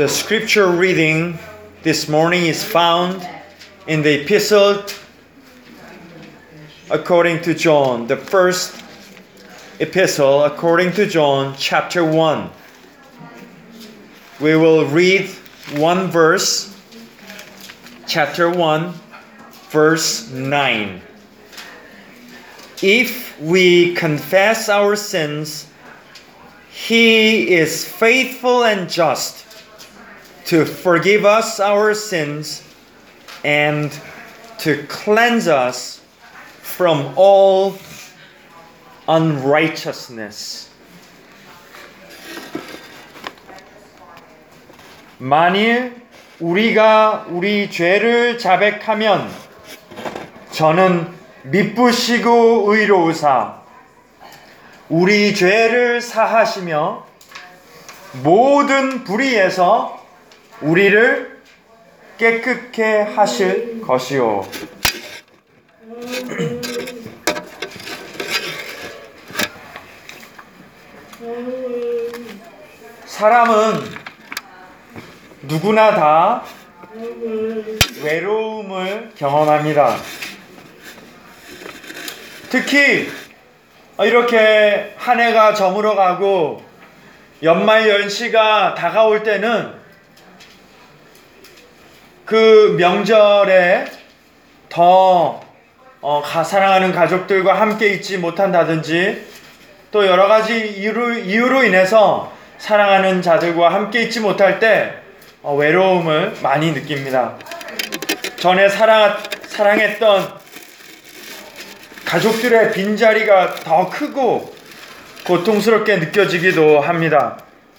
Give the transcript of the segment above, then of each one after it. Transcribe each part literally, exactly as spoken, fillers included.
The scripture reading this morning is found in the epistle according to John, the first epistle according to John, chapter one. We will read one verse, chapter one, verse nine. If we confess our sins, He is faithful and just to forgive us our sins and to cleanse us from all unrighteousness. 만일 우리가 우리 죄를 자백하면 저는 미쁘시고 의로우사 우리 죄를 사하시며 모든 불의에서 우리를 깨끗게 하실 것이요. 사람은 누구나 다 외로움을 경험합니다. 특히 이렇게 한 해가 저물어가고 연말 연시가 다가올 때는 그 명절에 더 어, 사랑하는 가족들과 함께 있지 못한다든지 또 여러 가지 이유로, 이유로 인해서 사랑하는 자들과 함께 있지 못할 때 어, 외로움을 많이 느낍니다. 전에 사랑, 사랑했던 가족들의 빈자리가 더 크고 고통스럽게 느껴지기도 합니다.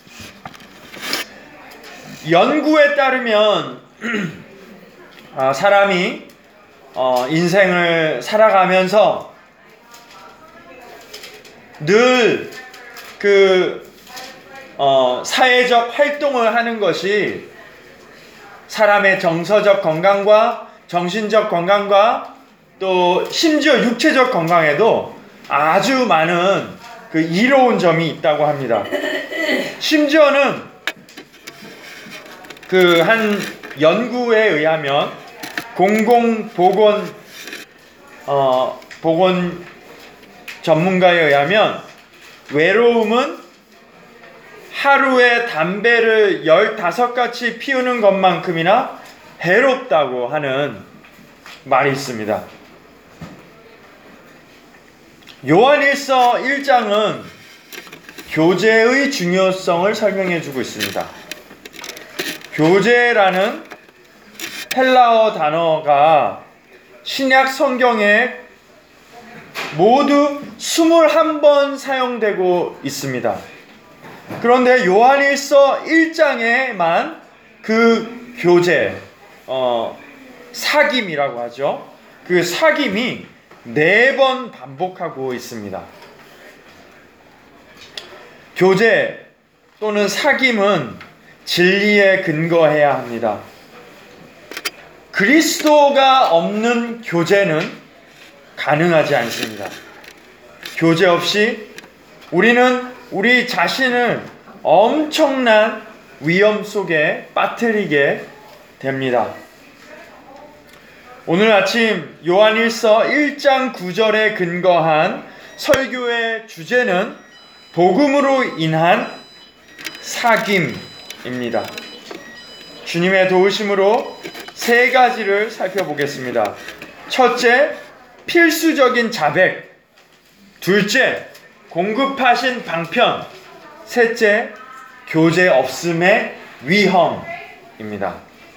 연구에 따르면 아, 사람이 어, 인생을 살아가면서 늘 그 어, 사회적 활동을 하는 것이 사람의 정서적 건강과 정신적 건강과 또 심지어 육체적 건강에도 아주 많은 그 이로운 점이 있다고 합니다. 심지어는 그 한 연구에 의하면 공공보건 어, 보건 전문가에 의하면 외로움은 하루에 담배를 열다섯 가지 피우는 것만큼이나 해롭다고 하는 말이 있습니다. 요한일서 일 장은 교제의 중요성을 설명해 주고 있습니다. 교제라는 헬라어 단어가 신약 성경에 모두 이십일 번 사용되고 있습니다. 그런데 요한일서 일 장에만 그 교제, 어, 사귐이라고 하죠. 그 사귐이 네 번 반복하고 있습니다. 교제 또는 사귐은 진리에 근거해야 합니다. 그리스도가 없는 교제는 가능하지 않습니다. 교제 없이 우리는 우리 자신을 엄청난 위험 속에 빠뜨리게 됩니다. 오늘 아침 요한일서 일 장 구 절에 근거한 설교의 주제는 복음으로 인한 사귐입니다. 주님의 도우심으로 세 가지를 살펴보겠습니다. 첫째, 필수적인 자백. 둘째, 공급하신 방편. 셋째, 교제 없음의 위험입니다.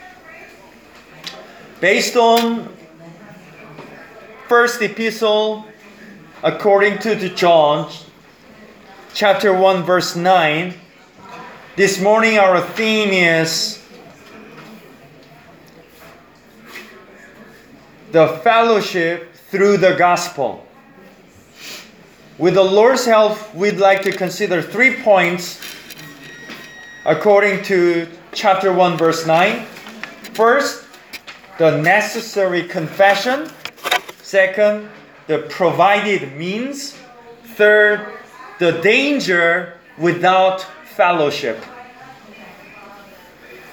Based on first epistle according to the John, chapter one, verse nine, this morning our theme is the fellowship through the gospel. With the Lord's help, we'd like to consider three points according to chapter one, verse nine. First, the necessary confession. Second, the provided means. Third, the danger without fellowship.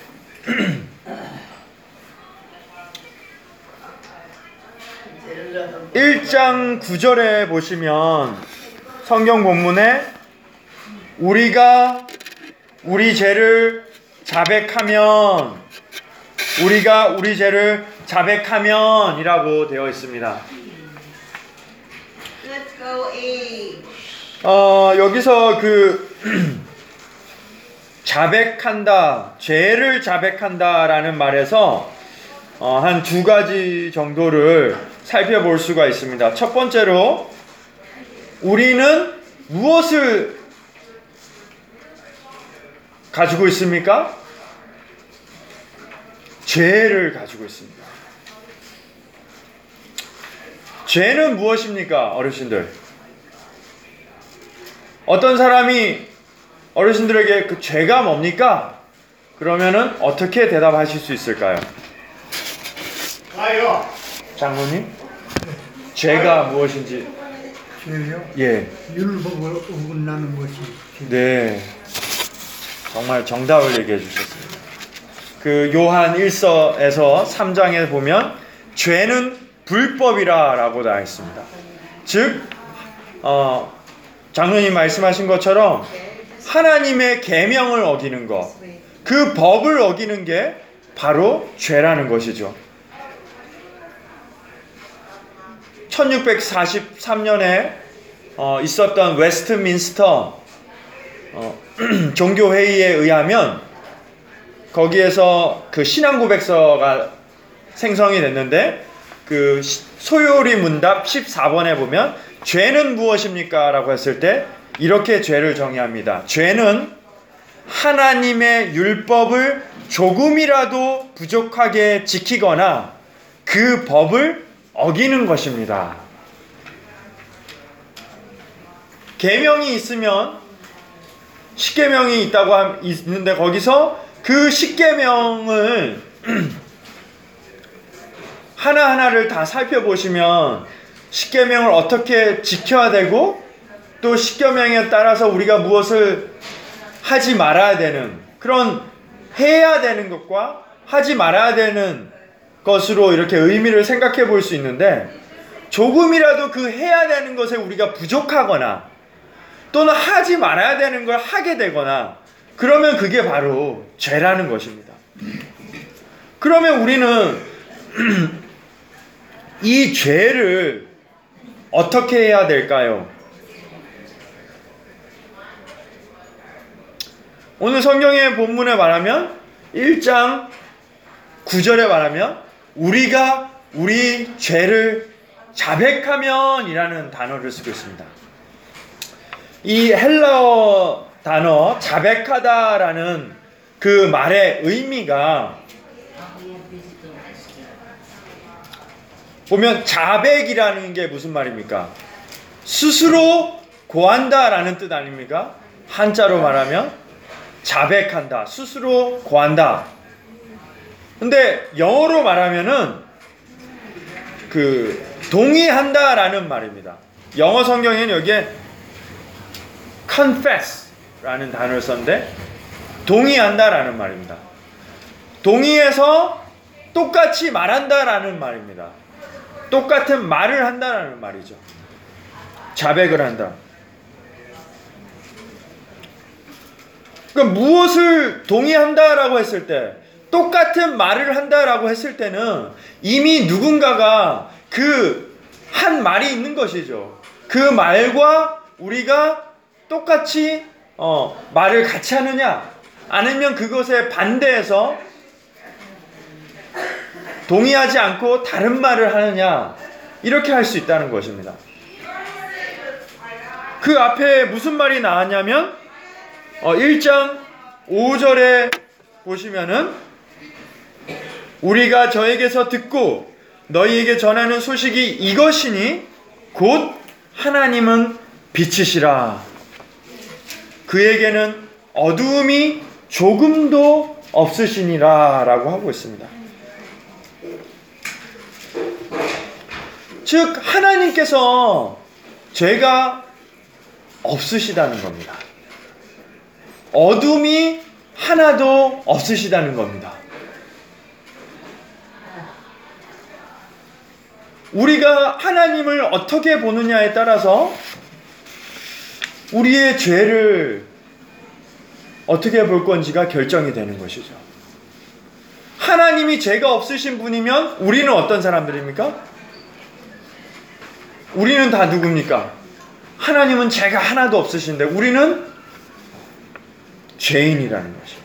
일 장 구 절에 보시면 성경 본문에 우리가 우리 죄를 자백하면 우리가 우리 죄를 자백하면 이라고 되어 있습니다. Let's go A. 어, 여기서 그 자백한다, 죄를 자백한다 라는 말에서 어, 한 두 가지 정도를 살펴볼 수가 있습니다. 첫 번째로 우리는 무엇을 가지고 있습니까? 죄를 가지고 있습니다. 죄는 무엇입니까? 어르신들, 어떤 사람이 어르신들에게 그 죄가 뭡니까? 그러면은 어떻게 대답하실 수 있을까요? 아요. 장로님, 죄가 무엇인지. 죄요? 예, 율법을 어긋나는 것이 죄. 네, 정말 정답을 얘기해 주셨습니다. 그 요한 일서에서 삼 장에 보면 죄는 불법이라라고 나와 있습니다. 즉, 어, 장로님 말씀하신 것처럼 하나님의 계명을 어기는 것, 그 법을 어기는 게 바로 죄라는 것이죠. 천육백사십삼 년에 어, 있었던 웨스트민스터 어, 종교회의에 의하면 거기에서 그 신앙고백서가 생성이 됐는데 그 소요리 문답 십사 번에 보면 죄는 무엇입니까? 라고 했을 때 이렇게 죄를 정의합니다. 죄는 하나님의 율법을 조금이라도 부족하게 지키거나 그 법을 어기는 것입니다. 계명이 있으면 십계명이 있다고 함, 있는데 거기서 그 십계명을 하나하나를 다 살펴보시면 십계명을 어떻게 지켜야 되고 또 십계명에 따라서 우리가 무엇을 하지 말아야 되는, 그런 해야 되는 것과 하지 말아야 되는 것으로 이렇게 의미를 생각해 볼 수 있는데, 조금이라도 그 해야 되는 것에 우리가 부족하거나 또는 하지 말아야 되는 걸 하게 되거나 그러면 그게 바로 죄라는 것입니다. 그러면 우리는 이 죄를 어떻게 해야 될까요? 오늘 성경의 본문에 말하면 일 장 구 절에 말하면 우리가 우리 죄를 자백하면 이라는 단어를 쓰고 있습니다. 이 헬라어 단어 자백하다라는 그 말의 의미가 보면 자백이라는 게 무슨 말입니까? 스스로 고한다라는 뜻 아닙니까? 한자로 말하면 자백한다, 스스로 고한다. 근데 영어로 말하면은 그 동의한다라는 말입니다. 영어 성경에는 여기에 confess라는 단어를 썼는데 동의한다라는 말입니다. 동의해서 똑같이 말한다라는 말입니다. 똑같은 말을 한다라는 말이죠. 자백을 한다. 그러니까 무엇을 동의한다라고 했을 때, 똑같은 말을 한다라고 했을 때는 이미 누군가가 그 한 말이 있는 것이죠. 그 말과 우리가 똑같이 어, 말을 같이 하느냐, 아니면 그것에 반대해서 동의하지 않고 다른 말을 하느냐, 이렇게 할 수 있다는 것입니다. 그 앞에 무슨 말이 나왔냐면 어, 일 장 오 절에 보시면은 우리가 저에게서 듣고 너희에게 전하는 소식이 이것이니 곧 하나님은 빛이시라. 그에게는 어두움이 조금도 없으시니라 라고 하고 있습니다. 즉 하나님께서 죄가 없으시다는 겁니다. 어둠이 하나도 없으시다는 겁니다. 우리가 하나님을 어떻게 보느냐에 따라서 우리의 죄를 어떻게 볼 건지가 결정이 되는 것이죠. 하나님이 죄가 없으신 분이면 우리는 어떤 사람들입니까? 우리는 다 누굽니까? 하나님은 죄가 하나도 없으신데 우리는 죄인이라는 것입니다.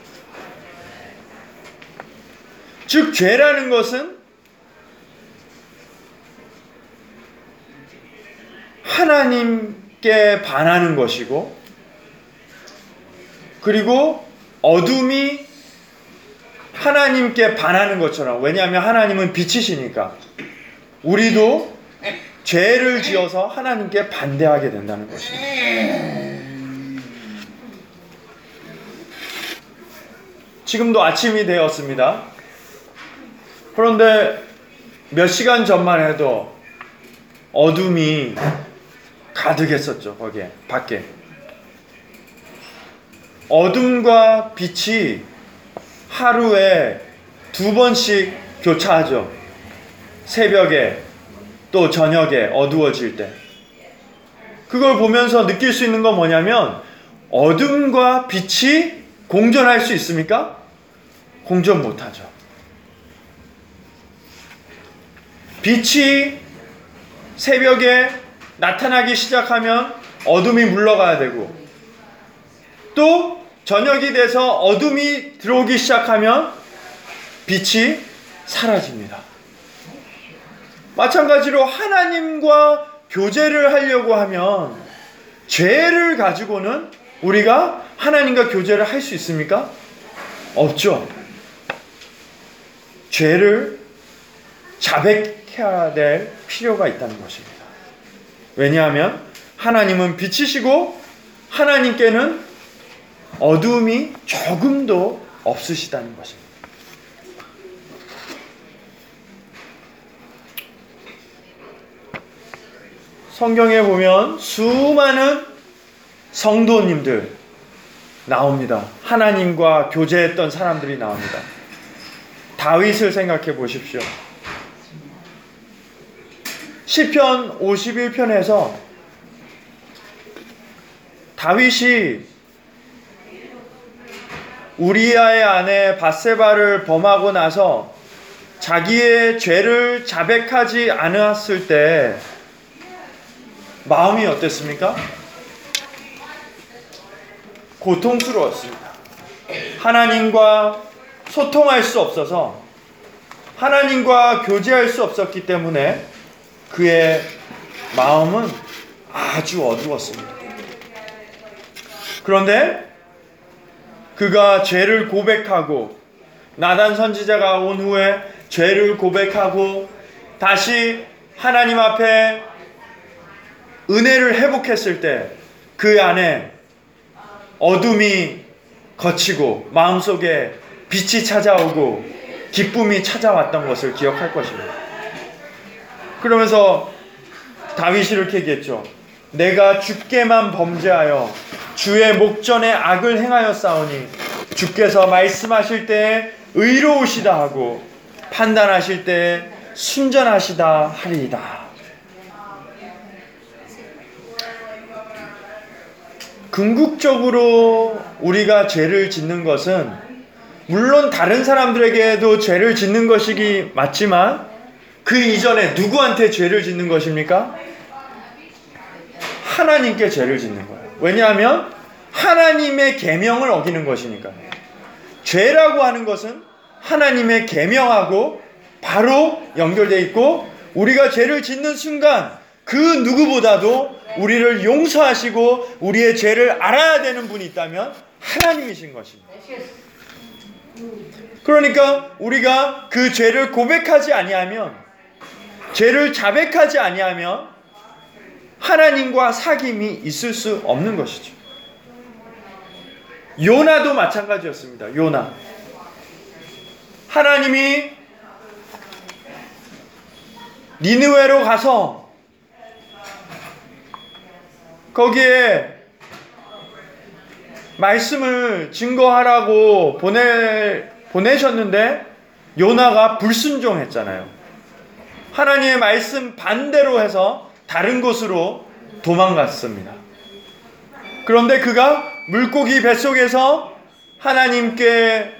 즉 죄라는 것은 하나님께 반하는 것이고, 그리고 어둠이 하나님께 반하는 것처럼, 왜냐하면 하나님은 빛이시니까 우리도 죄를 지어서 하나님께 반대하게 된다는 것입니다. 지금도 아침이 되었습니다. 그런데 몇 시간 전만 해도 어둠이 가득했었죠. 거기에 밖에 어둠과 빛이 하루에 두 번씩 교차하죠. 새벽에 또 저녁에 어두워질 때. 그걸 보면서 느낄 수 있는 건 뭐냐면, 어둠과 빛이 공존할 수 있습니까? 공존 못하죠. 빛이 새벽에 나타나기 시작하면 어둠이 물러가야 되고, 또 저녁이 돼서 어둠이 들어오기 시작하면 빛이 사라집니다. 마찬가지로 하나님과 교제를 하려고 하면 죄를 가지고는 우리가 하나님과 교제를 할 수 있습니까? 없죠. 죄를 자백해야 될 필요가 있다는 것입니다. 왜냐하면 하나님은 빛이시고 하나님께는 어둠이 조금도 없으시다는 것입니다. 성경에 보면 수많은 성도님들 나옵니다. 하나님과 교제했던 사람들이 나옵니다. 다윗을 생각해 보십시오. 시편 오십일 편에서 다윗이 우리아의 아내 밧세바를 범하고 나서 자기의 죄를 자백하지 않았을 때 마음이 어땠습니까? 고통스러웠습니다. 하나님과 소통할 수 없어서, 하나님과 교제할 수 없었기 때문에 그의 마음은 아주 어두웠습니다. 그런데 그가 죄를 고백하고, 나단 선지자가 온 후에 죄를 고백하고 다시 하나님 앞에 은혜를 회복했을 때 그 안에 어둠이 걷히고 마음속에 빛이 찾아오고 기쁨이 찾아왔던 것을 기억할 것입니다. 그러면서 다윗이 이렇게 얘기했죠. 내가 주께만 범죄하여 주의 목전에 악을 행하였사오니 주께서 말씀하실 때에 의로우시다 하고 판단하실 때에 순전하시다 하리이다. 궁극적으로 우리가 죄를 짓는 것은 물론 다른 사람들에게도 죄를 짓는 것이기 맞지만 그 이전에 누구한테 죄를 짓는 것입니까? 하나님께 죄를 짓는 거예요. 왜냐하면 하나님의 계명을 어기는 것이니까. 죄라고 하는 것은 하나님의 계명하고 바로 연결되어 있고, 우리가 죄를 짓는 순간 그 누구보다도 우리를 용서하시고 우리의 죄를 알아야 되는 분이 있다면 하나님이신 것입니다. 그러니까 우리가 그 죄를 고백하지 아니하면, 죄를 자백하지 아니하면 하나님과 사귐이 있을 수 없는 것이죠. 요나도 마찬가지였습니다. 요나. 하나님이 니느웨로 가서 거기에 말씀을 증거하라고 보내, 보내셨는데 요나가 불순종했잖아요. 하나님의 말씀 반대로 해서 다른 곳으로 도망갔습니다. 그런데 그가 물고기 뱃속에서 하나님께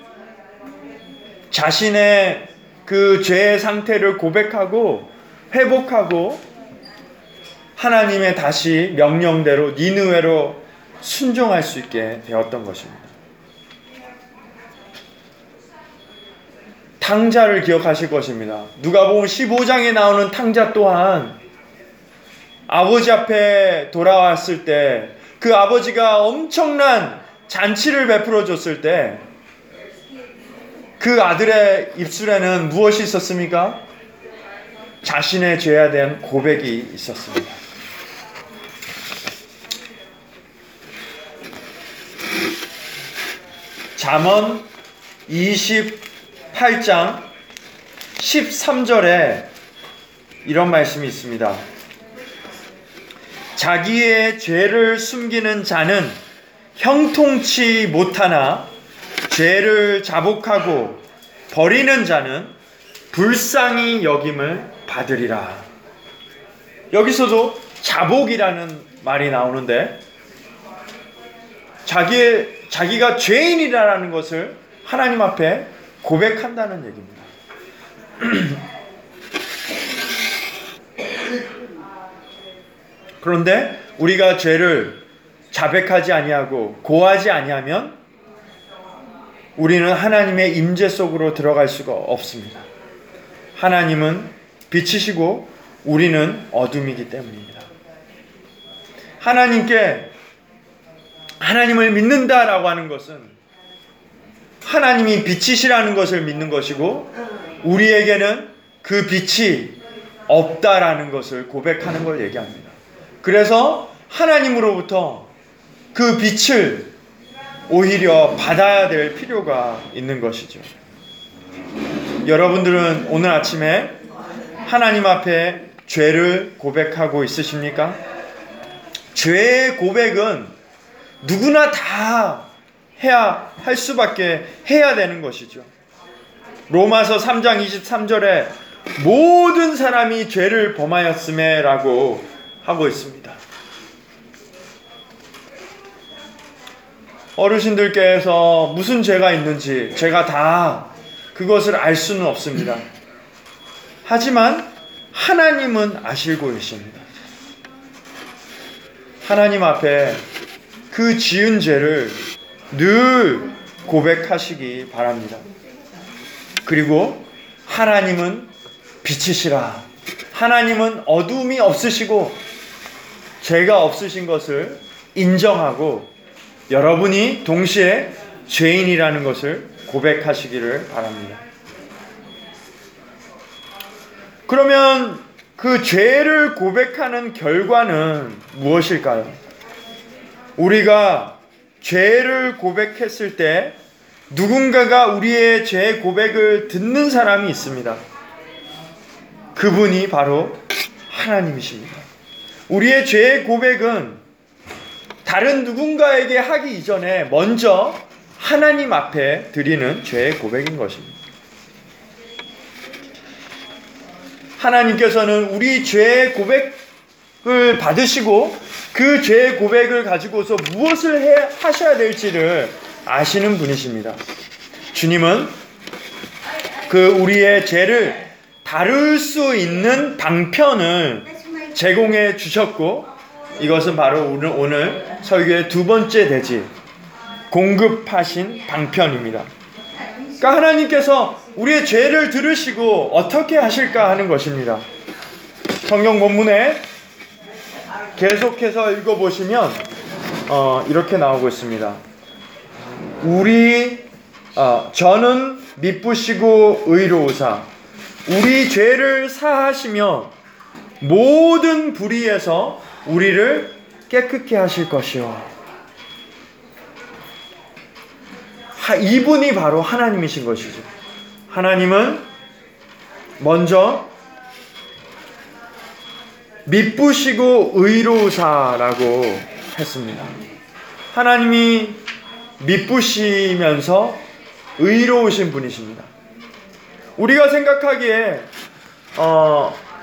자신의 그 죄의 상태를 고백하고 회복하고 하나님의 다시 명령대로 니느웨로 순종할 수 있게 되었던 것입니다. 탕자를 기억하실 것입니다. 누가복음 십오 장에 나오는 탕자 또한 아버지 앞에 돌아왔을 때 그 아버지가 엄청난 잔치를 베풀어 줬을 때 그 아들의 입술에는 무엇이 있었습니까? 자신의 죄에 대한 고백이 있었습니다. 잠언 이십팔 장 십삼 절에 이런 말씀이 있습니다. 자기의 죄를 숨기는 자는 형통치 못하나 죄를 자복하고 버리는 자는 불쌍히 여김을 받으리라. 여기서도 자복이라는 말이 나오는데 자기의, 자기가 죄인이라는 것을 하나님 앞에 고백한다는 얘기입니다. 그런데 우리가 죄를 자백하지 아니하고 고하지 아니하면 우리는 하나님의 임재 속으로 들어갈 수가 없습니다. 하나님은 빛이시고 우리는 어둠이기 때문입니다. 하나님께 하나님을 믿는다라고 하는 것은 하나님이 빛이시라는 것을 믿는 것이고 우리에게는 그 빛이 없다라는 것을 고백하는 걸 얘기합니다. 그래서 하나님으로부터 그 빛을 오히려 받아야 될 필요가 있는 것이죠. 여러분들은 오늘 아침에 하나님 앞에 죄를 고백하고 있으십니까? 죄의 고백은 누구나 다 해야 할 수밖에 해야 되는 것이죠. 로마서 삼 장 이십삼 절에 모든 사람이 죄를 범하였음에 라고 하고 있습니다. 어르신들께서 무슨 죄가 있는지 제가 다 그것을 알 수는 없습니다. 하지만 하나님은 아시고 계십니다. 하나님 앞에 그 지은 죄를 늘 고백하시기 바랍니다. 그리고 하나님은 빛이시라. 하나님은 어둠이 없으시고 죄가 없으신 것을 인정하고 여러분이 동시에 죄인이라는 것을 고백하시기를 바랍니다. 그러면 그 죄를 고백하는 결과는 무엇일까요? 우리가 죄를 고백했을 때 누군가가 우리의 죄 고백을 듣는 사람이 있습니다. 그분이 바로 하나님이십니다. 우리의 죄 고백은 다른 누군가에게 하기 이전에 먼저 하나님 앞에 드리는 죄의 고백인 것입니다. 하나님께서는 우리 죄의 고백을 받으시고 그 죄의 고백을 가지고서 무엇을 해, 하셔야 될지를 아시는 분이십니다. 주님은 그 우리의 죄를 다룰 수 있는 방편을 제공해 주셨고 이것은 바로 오늘, 오늘 설교의 두 번째 대지 공급하신 방편입니다. 그러니까 하나님께서 우리의 죄를 들으시고 어떻게 하실까 하는 것입니다. 성경 본문에 계속해서 읽어보시면 어, 이렇게 나오고 있습니다. 우리 어, 저는 미쁘시고 의로우사 우리 죄를 사하시며 모든 불의에서 우리를 깨끗게 하실 것이요. 하, 이분이 바로 하나님이신 것이죠. 하나님은 먼저 미쁘시고 의로우사라고 했습니다. 하나님이 미쁘시면서 의로우신 분이십니다. 우리가 생각하기에 어,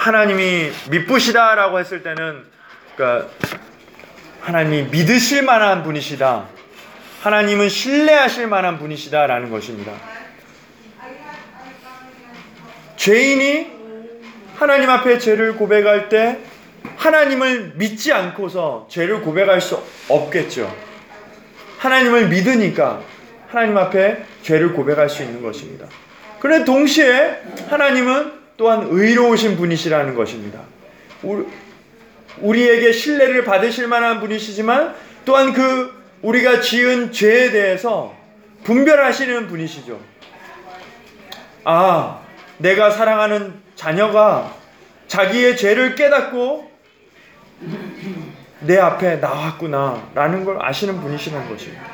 하나님이 미쁘시다라고 했을 때는 그러니까 하나님이 믿으실 만한 분이시다. 하나님은 신뢰하실 만한 분이시다라는 것입니다. 죄인이 하나님 앞에 죄를 고백할 때 하나님을 믿지 않고서 죄를 고백할 수 없겠죠. 하나님을 믿으니까 하나님 앞에 죄를 고백할 수 있는 것입니다. 그런데 동시에 하나님은 또한 의로우신 분이시라는 것입니다. 우리에게 신뢰를 받으실 만한 분이시지만 또한 그 우리가 지은 죄에 대해서 분별하시는 분이시죠. 아, 내가 사랑하는 자녀가 자기의 죄를 깨닫고 내 앞에 나왔구나 라는 걸 아시는 분이시라는 것입니다.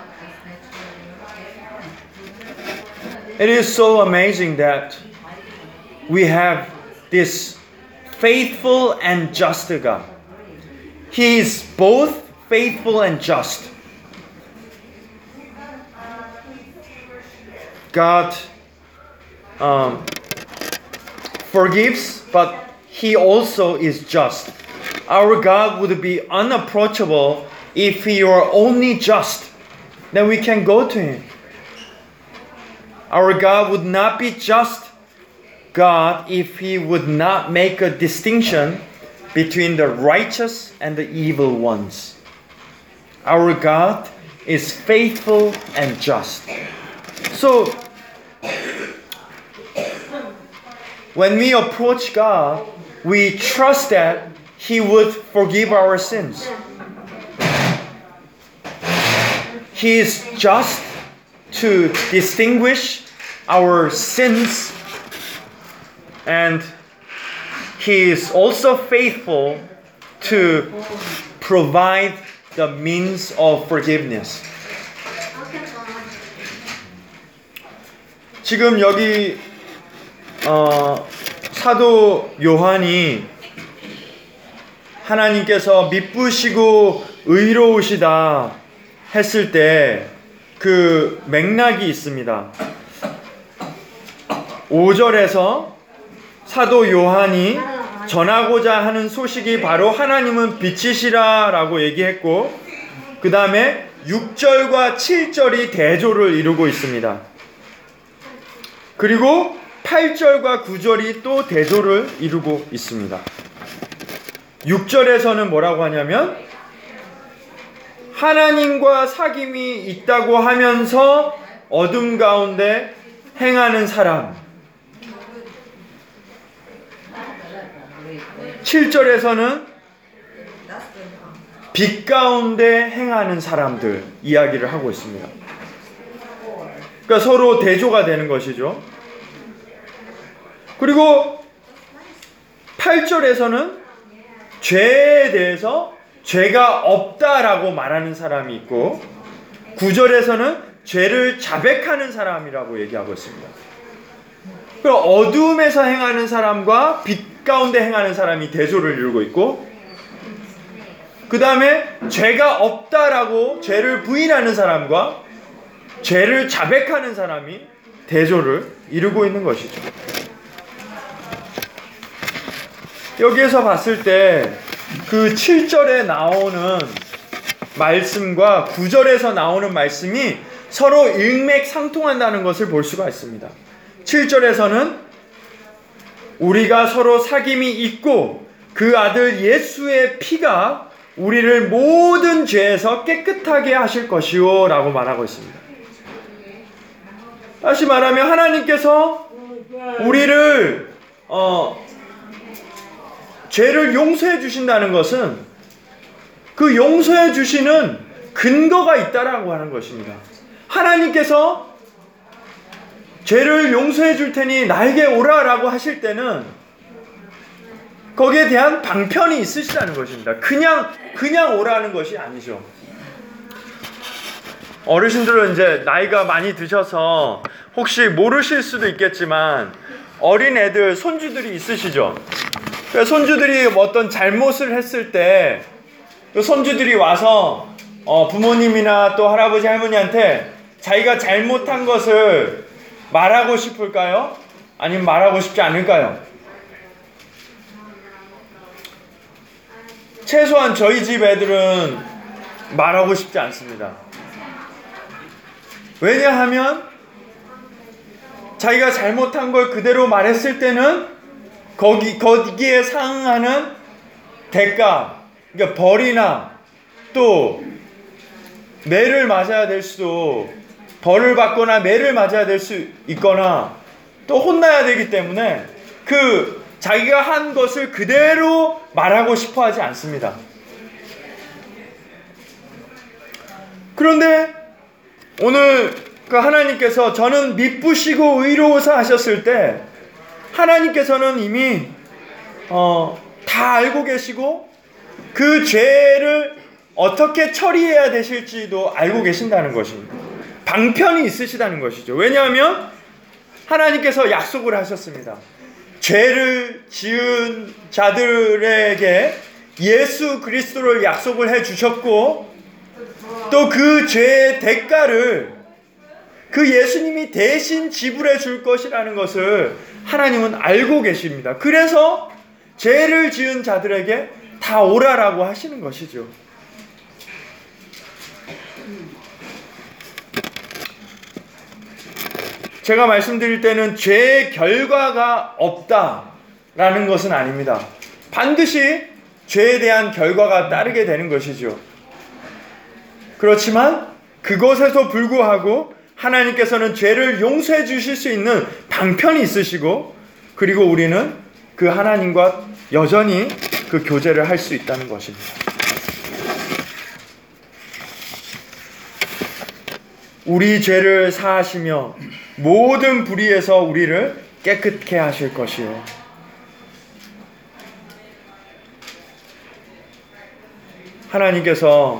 It is so amazing that we have this faithful and just God. He is both faithful and just. God um, forgives, but He also is just. Our God would be unapproachable if He were only just. Then we can go to Him. Our God would not be just God if He would not make a distinction between the righteous and the evil ones. Our God is faithful and just. So, when we approach God, we trust that He would forgive our sins. He is just to distinguish our sins, and He is also faithful to provide the means of forgiveness. 지금 여기 어, 사도 요한이 하나님께서 미쁘시고 의로우시다 했을 때 그 맥락이 있습니다. 오 절에서 사도 요한이 전하고자 하는 소식이 바로 하나님은 빛이시라 라고 얘기했고, 그 다음에 육 절과 칠 절이 대조를 이루고 있습니다. 그리고 팔 절과 구 절이 또 대조를 이루고 있습니다. 육 절에서는 뭐라고 하냐면 하나님과 사귐이 있다고 하면서 어둠 가운데 행하는 사람. 칠 절에서는 빛 가운데 행하는 사람들 이야기를 하고 있습니다. 그러니까 서로 대조가 되는 것이죠. 그리고 팔 절에서는 죄에 대해서 죄가 없다라고 말하는 사람이 있고, 구 절에서는 죄를 자백하는 사람이라고 얘기하고 있습니다. 그리고 어둠에서 행하는 사람과 빛 가운데 행하는 사람이 대조를 이루고 있고, 그 다음에 죄가 없다라고 죄를 부인하는 사람과 죄를 자백하는 사람이 대조를 이루고 있는 것이죠. 여기에서 봤을 때 그 칠 절에 나오는 말씀과 구 절에서 나오는 말씀이 서로 일맥상통한다는 것을 볼 수가 있습니다. 칠 절에서는 우리가 서로 사귐이 있고 그 아들 예수의 피가 우리를 모든 죄에서 깨끗하게 하실 것이요 라고 말하고 있습니다. 다시 말하면 하나님께서 우리를 어, 죄를 용서해 주신다는 것은 그 용서해 주시는 근거가 있다라고 하는 것입니다. 하나님께서 죄를 용서해 줄 테니 나에게 오라라고 하실 때는 거기에 대한 방편이 있으시다는 것입니다. 그냥 그냥 오라는 것이 아니죠. 어르신들은 이제 나이가 많이 드셔서 혹시 모르실 수도 있겠지만 어린 애들 손주들이 있으시죠. 손주들이 어떤 잘못을 했을 때 손주들이 와서 어, 부모님이나 또 할아버지 할머니한테 자기가 잘못한 것을 말하고 싶을까요? 아니면 말하고 싶지 않을까요? 최소한 저희 집 애들은 말하고 싶지 않습니다. 왜냐하면 자기가 잘못한 걸 그대로 말했을 때는 거기, 거기에 상응하는 대가, 그러니까 벌이나 또 매를 맞아야 될 수도, 벌을 받거나 매를 맞아야 될 수 있거나 또 혼나야 되기 때문에 그 자기가 한 것을 그대로 말하고 싶어 하지 않습니다. 그런데 오늘 그 하나님께서 저는 미쁘시고 의로우사 하셨을 때 하나님께서는 이미 어, 다 알고 계시고 그 죄를 어떻게 처리해야 되실지도 알고 계신다는 것입니다. 방편이 있으시다는 것이죠. 왜냐하면 하나님께서 약속을 하셨습니다. 죄를 지은 자들에게 예수 그리스도를 약속을 해 주셨고 또 그 죄의 대가를 그 예수님이 대신 지불해 줄 것이라는 것을 하나님은 알고 계십니다. 그래서 죄를 지은 자들에게 다 오라라고 하시는 것이죠. 제가 말씀드릴 때는 죄의 결과가 없다라는 것은 아닙니다. 반드시 죄에 대한 결과가 따르게 되는 것이죠. 그렇지만 그것에도 불구하고 하나님께서는 죄를 용서해 주실 수 있는 방편이 있으시고 그리고 우리는 그 하나님과 여전히 그 교제를 할 수 있다는 것입니다. 우리 죄를 사하시며 모든 불의에서 우리를 깨끗게 하실 것이요. 하나님께서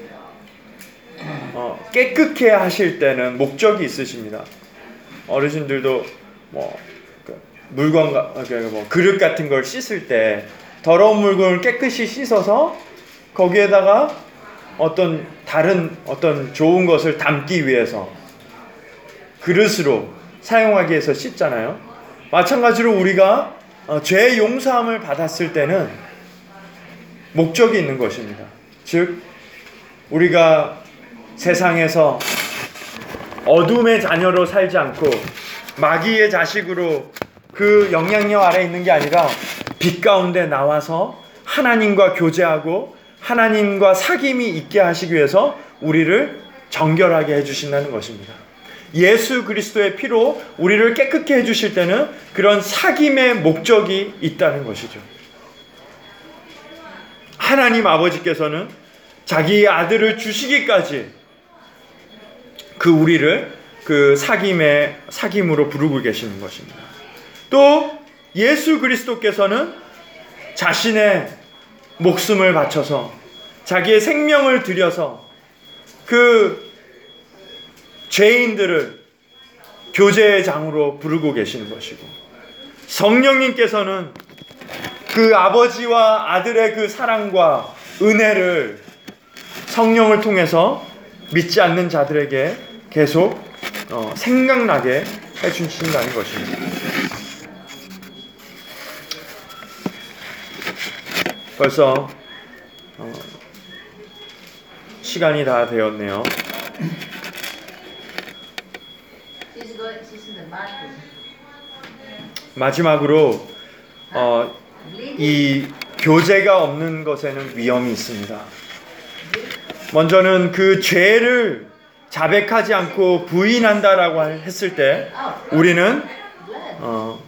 어, 깨끗게 하실 때는 목적이 있으십니다. 어르신들도 뭐 그 물건, 뭐 그릇 같은 걸 씻을 때 더러운 물건을 깨끗이 씻어서 거기에다가 어떤 다른 어떤 좋은 것을 담기 위해서 그릇으로 사용하기 위해서 씻잖아요. 마찬가지로 우리가 어, 죄 용서함을 받았을 때는 목적이 있는 것입니다. 즉 우리가 세상에서 어둠의 자녀로 살지 않고 마귀의 자식으로 그 영향력 아래 있는 게 아니라 빛 가운데 나와서 하나님과 교제하고 하나님과 사귐이 있게 하시기 위해서 우리를 정결하게 해주신다는 것입니다. 예수 그리스도의 피로 우리를 깨끗게 해주실 때는 그런 사귐의 목적이 있다는 것이죠. 하나님 아버지께서는 자기 아들을 주시기까지 그 우리를 그 사귐의 사귐으로 부르고 계시는 것입니다. 또 예수 그리스도께서는 자신의 목숨을 바쳐서 자기의 생명을 들여서 그 죄인들을 교제의 장으로 부르고 계시는 것이고 성령님께서는 그 아버지와 아들의 그 사랑과 은혜를 성령을 통해서 믿지 않는 자들에게 계속 어, 생각나게 해주신다는 것입니다. 벌써 어, 시간이 다 되었네요. 마지막으로 어, 이 교제가 없는 것에는 위험이 있습니다. 먼저는 그 죄를 자백하지 않고 부인한다라고 했을 때 우리는 어,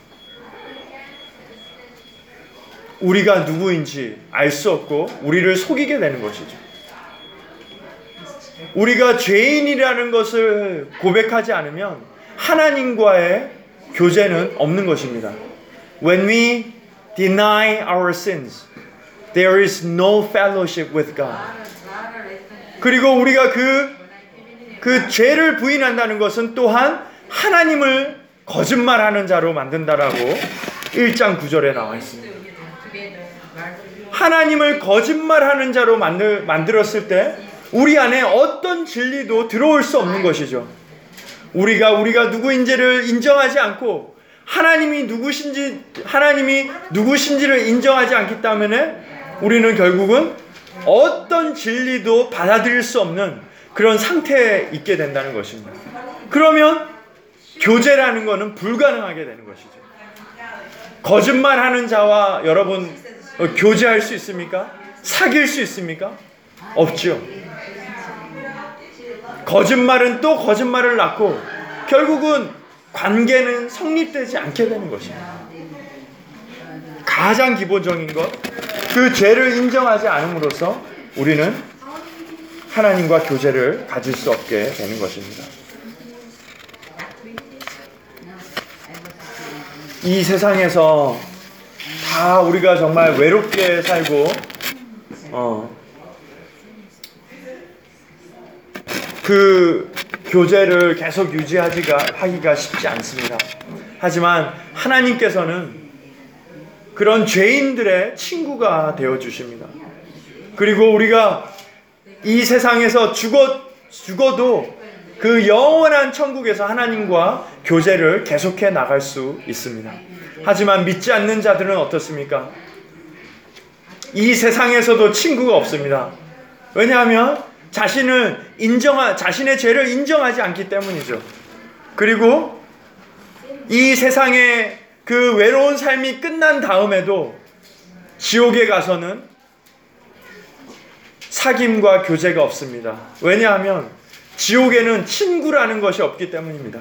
우리가 누구인지 알 수 없고 우리를 속이게 되는 것이죠. 우리가 죄인이라는 것을 고백하지 않으면 하나님과의 교제는 없는 것입니다. When we deny our sins, there is no fellowship with God. 그리고 우리가 그, 그 죄를 부인한다는 것은 또한 하나님을 거짓말하는 자로 만든다라고 일 장 구 절에 나와 있습니다. 하나님을 거짓말하는 자로 만들, 만들었을 때 우리 안에 어떤 진리도 들어올 수 없는 것이죠. 우리가 우리가 누구인지를 인정하지 않고 하나님이 누구신지 하나님이 누구신지를 인정하지 않기 때문에 우리는 결국은 어떤 진리도 받아들일 수 없는 그런 상태에 있게 된다는 것입니다. 그러면 교제라는 것은 불가능하게 되는 것이죠. 거짓말하는 자와 여러분 어, 교제할 수 있습니까? 사귈 수 있습니까? 없죠. 거짓말은 또 거짓말을 낳고 결국은 관계는 성립되지 않게 되는 것입니다. 가장 기본적인 것, 그 죄를 인정하지 않음으로써 우리는 하나님과 교제를 가질 수 없게 되는 것입니다. 이 세상에서 다 우리가 정말 외롭게 살고 어, 그 교제를 계속 유지하기가 하기가 쉽지 않습니다. 하지만 하나님께서는 그런 죄인들의 친구가 되어 주십니다. 그리고 우리가 이 세상에서 죽어, 죽어도 그 영원한 천국에서 하나님과 교제를 계속해 나갈 수 있습니다. 하지만 믿지 않는 자들은 어떻습니까? 이 세상에서도 친구가 없습니다. 왜냐하면 자신을 인정하, 자신의 죄를 인정하지 않기 때문이죠. 그리고 이 세상의 그 외로운 삶이 끝난 다음에도 지옥에 가서는 사귐과 교제가 없습니다. 왜냐하면 지옥에는 친구라는 것이 없기 때문입니다.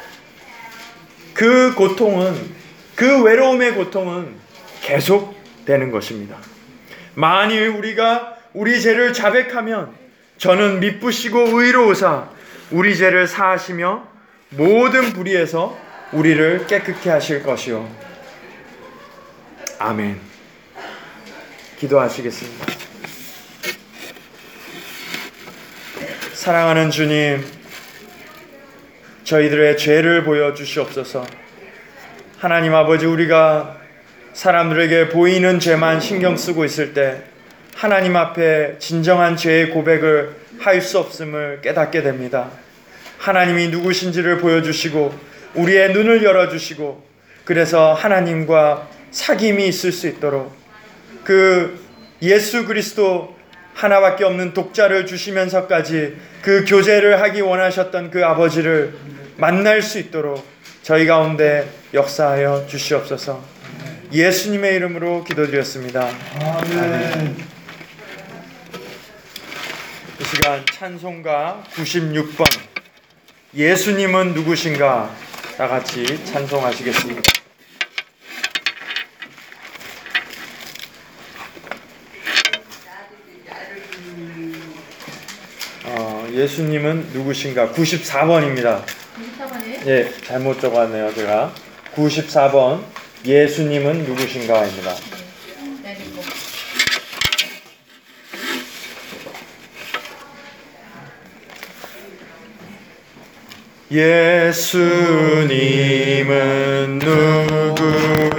그 고통은, 그 외로움의 고통은 계속되는 것입니다. 만일 우리가 우리 죄를 자백하면 저는 미쁘시고 의로우사 우리 죄를 사하시며 모든 불의에서 우리를 깨끗게 하실 것이요. 아멘. 기도하시겠습니다. 사랑하는 주님, 저희들의 죄를 보여주시옵소서. 하나님 아버지, 우리가 사람들에게 보이는 죄만 신경 쓰고 있을 때 하나님 앞에 진정한 죄의 고백을 할 수 없음을 깨닫게 됩니다. 하나님이 누구신지를 보여주시고 우리의 눈을 열어주시고 그래서 하나님과 사귐이 있을 수 있도록 그 예수 그리스도 하나밖에 없는 독자를 주시면서까지 그 교제를 하기 원하셨던 그 아버지를 만날 수 있도록 저희 가운데 역사하여 주시옵소서. 예수님의 이름으로 기도드렸습니다. 아멘. 이 시간 찬송가 구십육 번 예수님은 누구신가 다 같이 찬송하시겠습니다. 어, 예수님은 누구신가 구십사 번입니다. 구십사 번이에요? 예, 잘못 적었네요 제가. 구십사 번 예수님은 누구신가입니다. 네, 내리고. 예수님은 누구